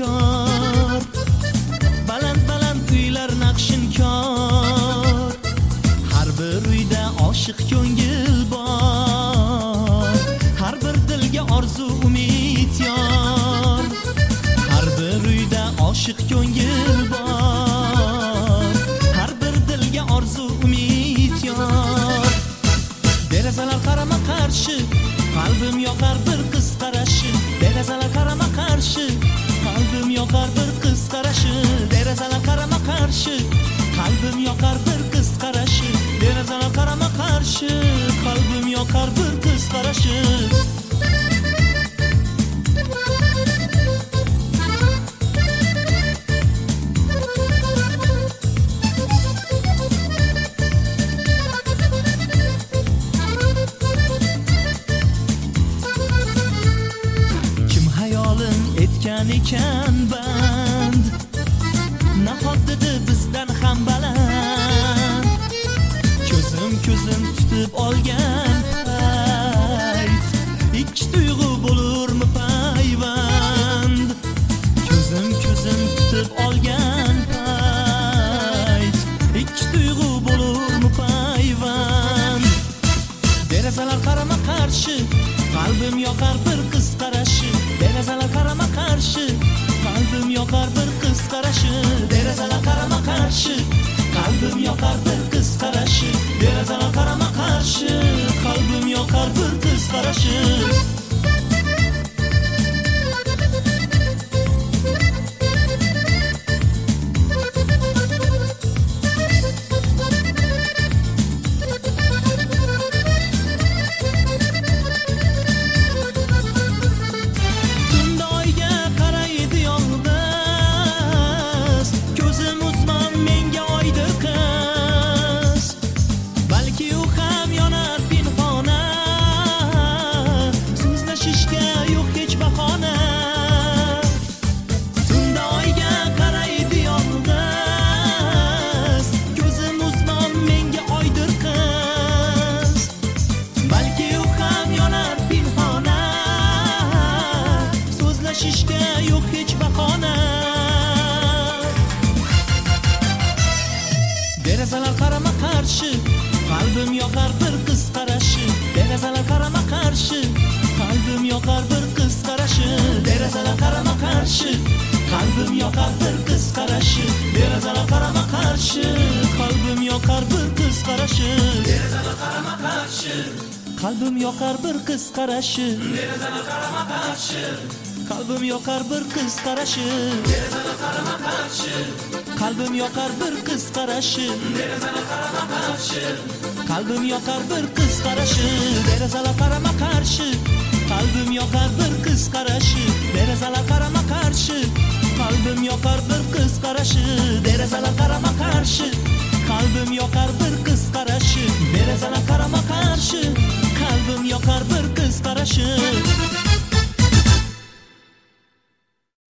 kor, baland baland uylar naqshinkor. Har bir uyda oshiq ko'ngil bor, har bir dilga orzu umid yor. Har bir uyda oshiq ko'ngil bor, har bir dilga orzu umid yor. Derazalar qarama qarshi, qalbim yoqar bir qiz qarashi. Derazalar qarama qarshi, qalbim yoqar bir qiz qarashi. Derazalar qarama qarshi, qalbim yoqar bir qiz qarashi. Derazalar qarama qarshi, qalbim yoqar bir qiz qarashi. Etgan ekan band, nahot dedi bizdan ham baland. Ko'zim tutib olgan payt, ikki tuyg'u bo'lurmi payvand. Ko'zim tutib olgan payt, ikki tuyg'u bo'lurmi payvand. Derazalar qarama qarshi, qalbim yoqar bir qiz qarashi. Derazalar qarama qarshi, qalbim yoqar bir qiz qarashi. Derazalar qarama qarshi, qalbim yoqar bir qiz qarashi. Derazalar qarama qarshi, qalbim yoqar bir qiz qarashi. Yo'q hech bahona. Derazalar qarama qarshi, qalbim yoqar bir qiz qarashi. Derazalar qarama qarshi, qalbim yoqar bir qiz qarashi. Derazalar qarama qarshi, qalbim yoqar bir qiz qarashi. Derazalar qarama qarshi, qalbim yoqar bir qiz qarashi. Derazalar qarama qarshi, qalbim yoqar bir qiz qarashi. Derazalar qarama qarshi, qalbim yoqar bir qiz qarashi. Derazalar qarama qarshi, qalbim yoqar bir qiz qarashi. Derazalar qarama qarshi, qalbim yoqar bir qiz qarashi. Derazalar qarama qarshi, qalbim yoqar bir qiz qarashi. Derazalar qarama qarshi, qalbim yoqar bir qiz qarashi. Derazalar qarama qarshi, qalbim yoqar bir qiz qarashi. Derazalar qarama qarshi, qalbim yoqar bir qiz qarashi.